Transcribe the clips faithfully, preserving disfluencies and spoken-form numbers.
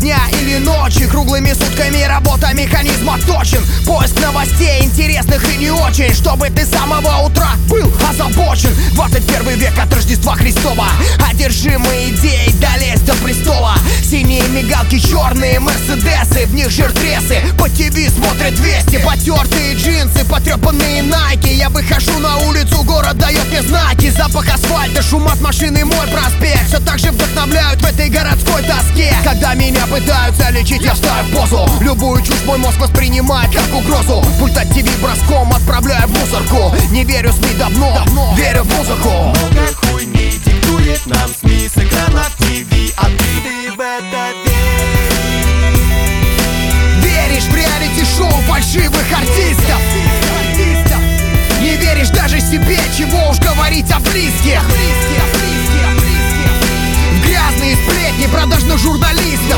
дня или ночи. Круглыми сутками работа механизма точен. Поиск новостей интересных и не очень, чтобы ты с самого утра был озабочен. двадцать первый век от Рождества Христова, одержимый идеей долезть до престола. Синие мигалки, черные мерседесы, в них жиртресы. По ТВ смотрят вести, потертые джинсы, потрепанные найки. Я выхожу на улицу, город дает мне знаки. Запах асфальта, шум от машины, мой проспект все так же вдохновляют в этой городской тоске. Когда меня пытаются лечить, я ставлю в позу. Любую чушь мой мозг воспринимает как угрозу. Пульт от ТВ броском отправляю в мусорку. Не верю СМИ давно, давно верю в музыку. Много хуйни диктует нам СМИ с экранов ТВ, а ты в это веришь? Веришь в реалити-шоу фальшивых артистов? Не веришь даже себе, чего уж говорить о близких. В грязные сплетни продажных журналистов.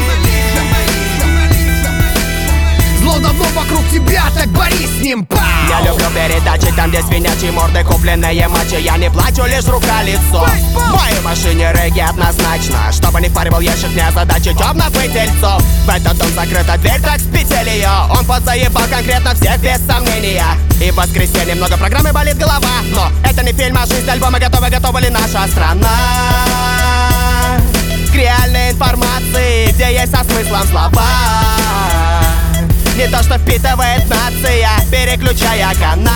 Зло давно вокруг тебя, так борись с ним. Пау! Я люблю передачи, там где свинячьи морды, купленные матчи. Я не плачу, лишь рука-лицо. В моей машине регги однозначно, чтобы не впаривал ящик, не озадачить темно-пытельцов. В этот дом закрыта дверь, так спитили ее. Он подзаебал конкретно всех без сомнения. И в воскресенье много программы, болит голова. Но это не фильм, а жизнь, альбомы готовы, готова ли наша страна к реальной информации, где есть со смыслом слова. Не то, что впитывает нация, переключая канал.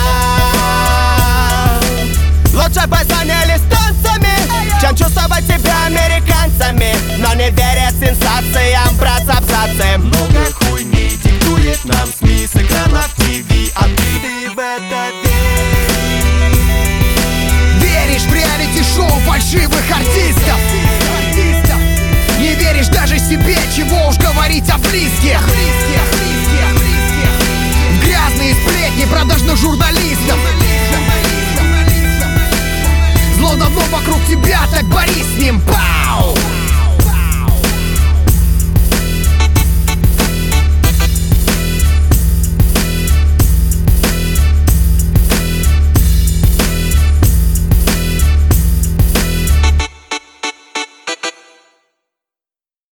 Лучше быть звонили с танцами, чем чувствовать себя американцами, но не веря сенсациям, брать абзацы. Много хуйни диктует нам СМИ с экранов ТВ, а ты в это веришь? Веришь в реалити-шоу фальшивых артистов? Не веришь даже себе, чего уж говорить о близких. В грязные сплетни продажных журналистов. Зло давно вокруг тебя, так борись с ним.